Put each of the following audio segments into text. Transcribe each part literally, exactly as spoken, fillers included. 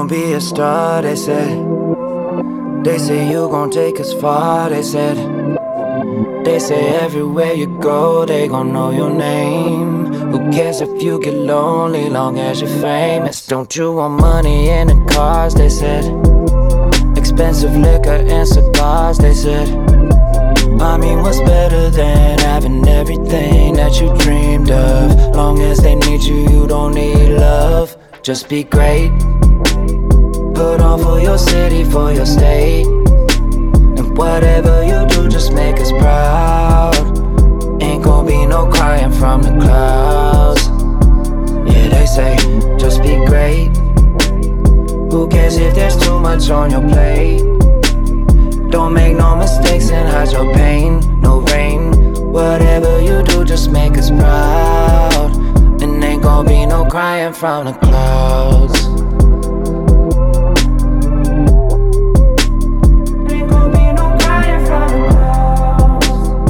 gon' be a star, they said. They say you gon' take us far, they said. They say everywhere you go, they gon' know your name. Who cares if you get lonely, long as you're famous? Don't you want money and the cars, they said. Expensive liquor and cigars, they said. I mean, what's better than having everything that you dreamed of? Long as they need you, you don't need love. Just be great. Put on for your city, for your state. And whatever you do, just make us proud. Ain't gon' be no crying from the clouds. Yeah, they say, just be great. Who cares if there's too much on your plate? Don't make no mistakes and hide your pain. No rain, whatever you do, just make us proud. And ain't gon' be no crying from the clouds. Ain't gon' be no crying from the clouds.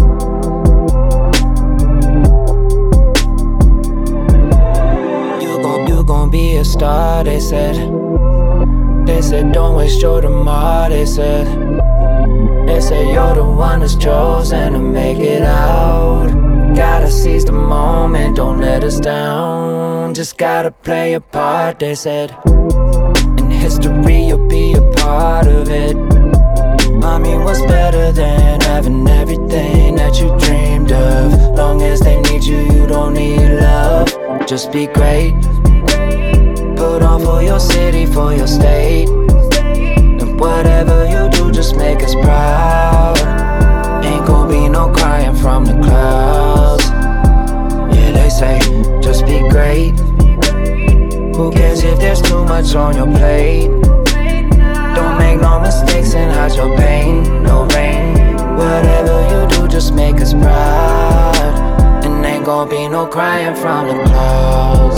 You gon', you gon' be a star, they said. They said don't waste your tomorrow, they said. They say you're the one that's chosen to make it out. Gotta seize the moment, don't let us down. Just gotta play your part, they said. In history, you'll be a part of it. I mean, what's better than having everything that you dreamed of? Long as they need you, you don't need love. Just be great. Put on for your city, for your state. And whatever you do, just make us proud. Ain't gon' be no crying from the clouds. Yeah, they say, just be great. Who cares if there's too much on your plate? Don't make no mistakes and hide your pain. No rain, whatever you do, just make us proud. And ain't gon' be no crying from the clouds.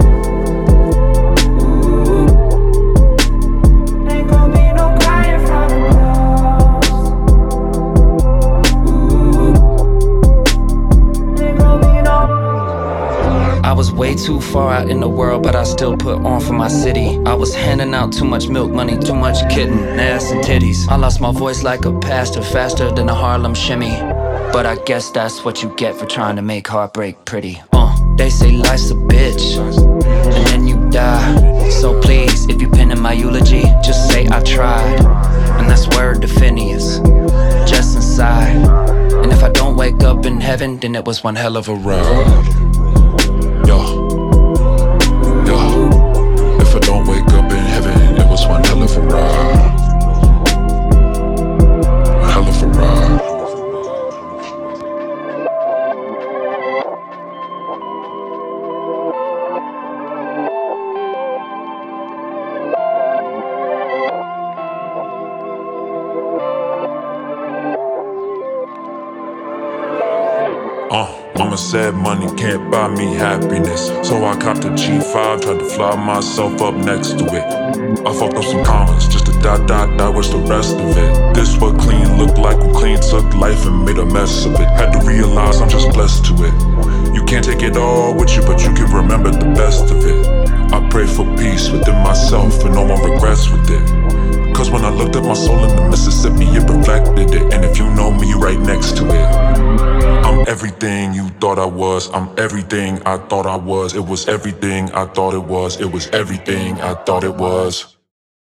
I was way too far out in the world, but I still put on for my city. I was handing out too much milk money, too much kitten, ass and titties. I lost my voice like a pastor, faster than a Harlem shimmy. But I guess that's what you get for trying to make heartbreak pretty. Uh, they say life's a bitch, and then you die. So please, if you pen in my eulogy, just say I tried. And that's word to Phineas, just inside. And if I don't wake up in heaven, then it was one hell of a ride. Yo, yo, if I don't wake up in heaven, it was one hell of a ride. A hell of a ride. Uh, mama said money can't buy me happiness, so I copped a G five, tried to fly myself up next to it. I fucked up some commas, just a dot dot dot, what's the rest of it? This what clean looked like when clean took life and made a mess of it. Had to realize I'm just blessed to it. You can't take it all with you, but you can remember the best of it. I pray for peace within myself and no more regrets with it. Cause when I looked at my soul in the Mississippi, it reflected it. And if you know me, right next to it. I'm everything you thought I was. I'm everything I thought I was. It was everything I thought it was. It was everything I thought it was.